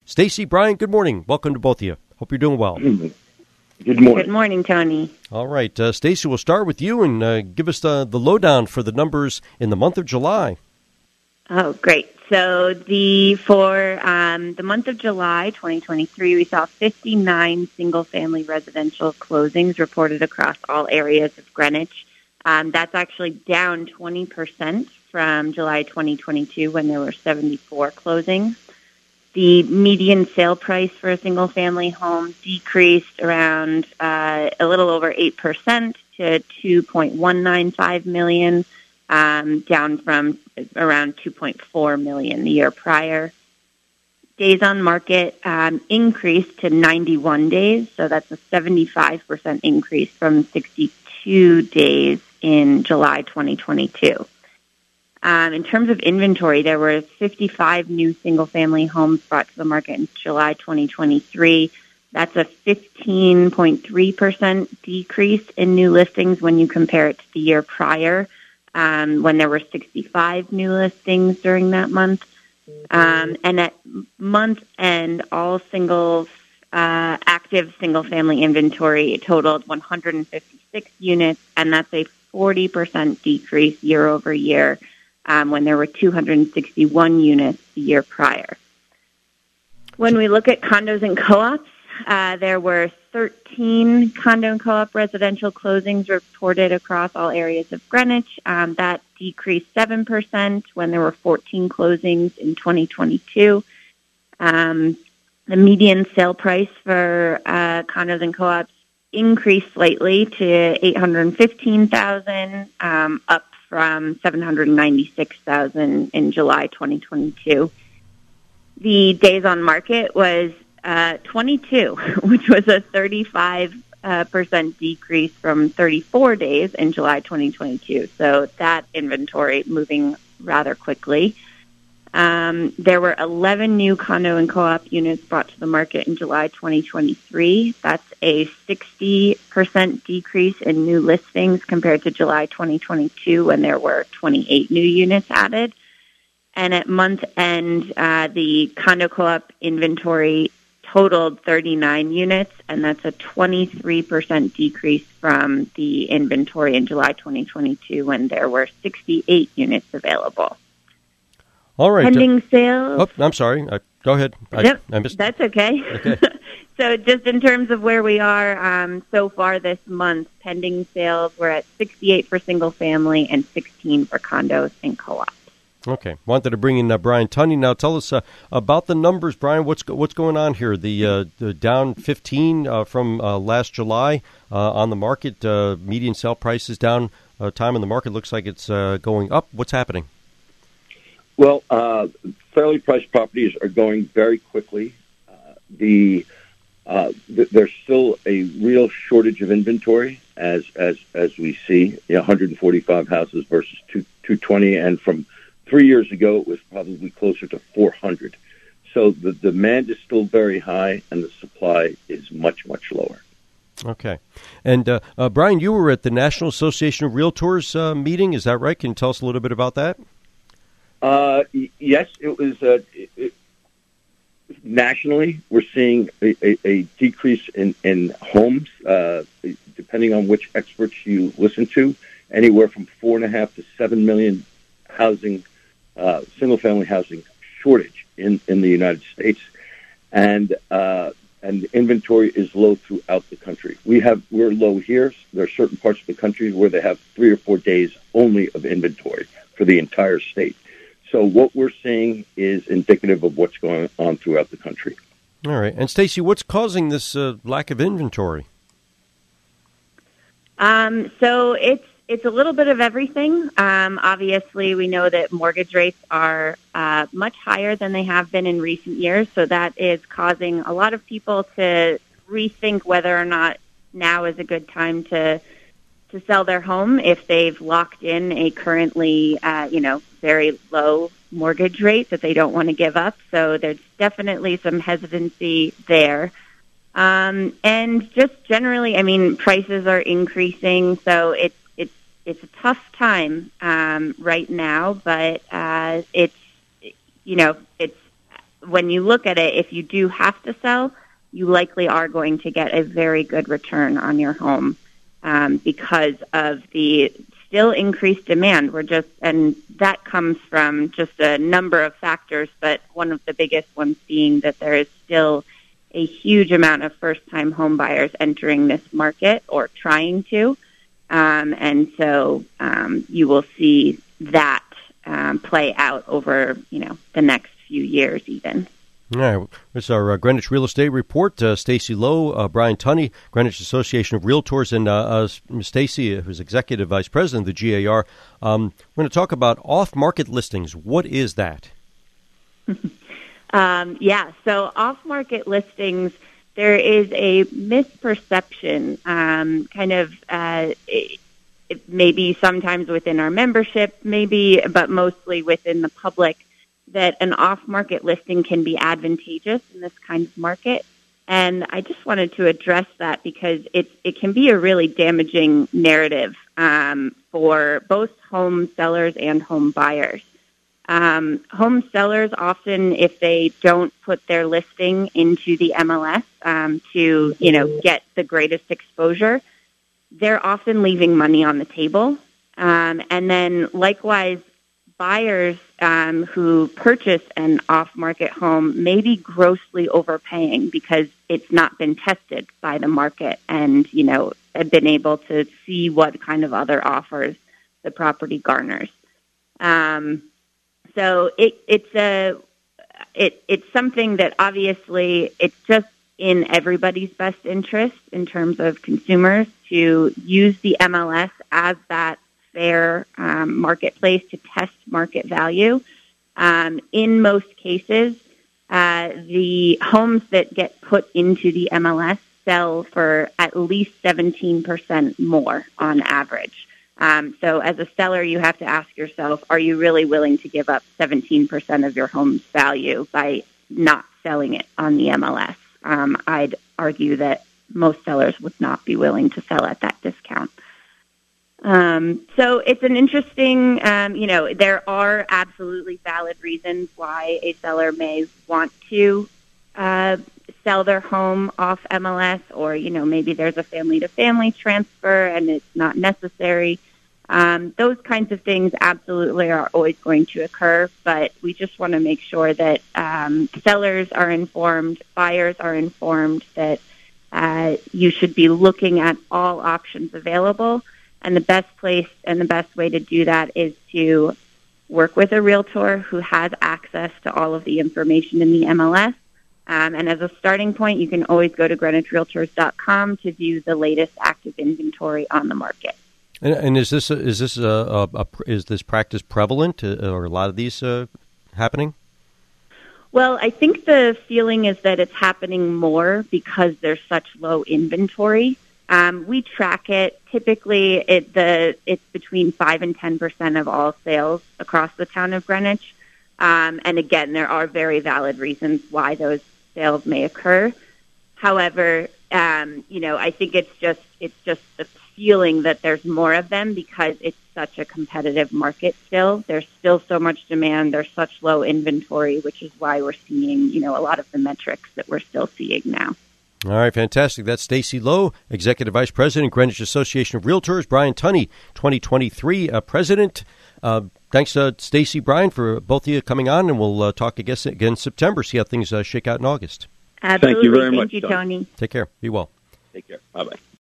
Stacy, Brian, good morning. Welcome to both of you. Hope you're doing well. Good morning. Good morning, Tony. All right, Stacy, we'll start with you and give us the lowdown for the numbers in the month of July. Oh, great. So for the month of July 2023, we saw 59 single-family residential closings reported across all areas of Greenwich. That's actually down 20% from July 2022 when there were 74 closings. The median sale price for a single-family home decreased around a little over 8% to $2.195 million, down from around $2.4 million the year prior. Days on market increased to 91 days, so that's a 75% increase from 62 days in July 2022. In terms of inventory, there were 55 new single-family homes brought to the market in July 2023. That's a 15.3% decrease in new listings when you compare it to the year prior, when there were 65 new listings during that month. And at month end, all active single-family inventory totaled 156 units, and that's a 40% decrease year over year, when there were 261 units the year prior. When we look at condos and co-ops, there were 13 condo and co-op residential closings reported across all areas of Greenwich. That decreased 7% when there were 14 closings in 2022. The median sale price for condos and co-ops increased slightly to $815,000, up from $796,000 in July 2022. The days on market was 22, which was a 35% decrease from 34 days in July 2022. So that inventory moving rather quickly. There were 11 new condo and co-op units brought to the market in July 2023. That's a 60% decrease in new listings compared to July 2022 when there were 28 new units added. And at month end, the condo co-op inventory totaled 39 units, and that's a 23% decrease from the inventory in July 2022 when there were 68 units available. All right. Pending sales. Oh, I'm sorry. Go ahead. Yep, I missed. that's okay. So just in terms of where we are so far this month, pending sales, we're at 68 for single family and 16 for condos and co-ops. Okay. Wanted to bring in Brian Tunney. Now tell us about the numbers, Brian. What's going on here? The down 15 from last July on the market. Median sale price is down. Time in the market looks like it's going up. What's happening? Well, fairly priced properties are going very quickly. There's still a real shortage of inventory, as we see. 145 houses versus 220, and from 3 years ago, it was probably closer to 400. So the demand is still very high, and the supply is much, much lower. Okay. And, Brian, you were at the National Association of Realtors meeting. Is that right? Can you tell us a little bit about that? Yes, it was. Nationally, we're seeing a decrease in homes, depending on which experts you listen to, anywhere from 4.5 to 7 million housing, single-family housing shortage in the United States, and inventory is low throughout the country. We're low here. There are certain parts of the country where they have 3 or 4 days only of inventory for the entire state. So what we're seeing is indicative of what's going on throughout the country. All right. And Stacy, what's causing this lack of inventory? So it's a little bit of everything. Obviously, we know that mortgage rates are much higher than they have been in recent years. So that is causing a lot of people to rethink whether or not now is a good time to sell their home if they've locked in a currently, very low mortgage rate that they don't want to give up. So there's definitely some hesitancy there. And just generally, prices are increasing. So it's a tough time right now, but it's when you look at it, if you do have to sell, you likely are going to get a very good return on your home because of the still increased demand. And that comes from just a number of factors, but one of the biggest ones being that there is still a huge amount of first-time home buyers entering this market or trying to. And so you will see that play out over, the next few years even. All right. This is our Greenwich Real Estate Report. Stacy Lowe, Brian Tunney, Greenwich Association of Realtors, and Stacy, who's Executive Vice President of the GAR. We're going to talk about off-market listings. What is that? So off-market listings, there is a misperception, maybe sometimes within our membership, but mostly within the public, that an off-market listing can be advantageous in this kind of market. And I just wanted to address that because it can be a really damaging narrative for both home sellers and home buyers. Home sellers often, if they don't put their listing into the MLS to get the greatest exposure, they're often leaving money on the table. And then likewise, buyers who purchase an off-market home may be grossly overpaying because it's not been tested by the market and, have been able to see what kind of other offers the property garners. So it's something that obviously it's just in everybody's best interest in terms of consumers to use the MLS as that fair marketplace to test market value. In most cases, the homes that get put into the MLS sell for at least 17% more on average. So as a seller, you have to ask yourself, are you really willing to give up 17% of your home's value by not selling it on the MLS? I'd argue that most sellers would not be willing to sell at that discount. So it's an interesting, there are absolutely valid reasons why a seller may want to sell their home off MLS, or, maybe there's a family-to-family transfer and it's not necessary. Those kinds of things absolutely are always going to occur, but we just want to make sure that sellers are informed, buyers are informed, that you should be looking at all options available. And the best place and the best way to do that is to work with a realtor who has access to all of the information in the MLS. And as a starting point, you can always go to GreenwichRealtors.com to view the latest active inventory on the market. And is this practice prevalent, or a lot of these happening? Well, I think the feeling is that it's happening more because there's such low inventory. We track it. Typically, it's between 5 and 10% of all sales across the town of Greenwich. And again, there are very valid reasons why those sales may occur. However, I think it's just the feeling that there's more of them because it's such a competitive market still. There's still so much demand. There's such low inventory, which is why we're seeing, a lot of the metrics that we're still seeing now. All right, fantastic. That's Stacy Lowe, Executive Vice President, Greenwich Association of Realtors. Brian Tunney, 2023 President. Thanks, Stacy, Brian, for both of you coming on, and we'll talk again in September, see how things shake out in August. Absolutely. Thank you very much, Thank you, Tony. Take care. Be well. Take care. Bye-bye.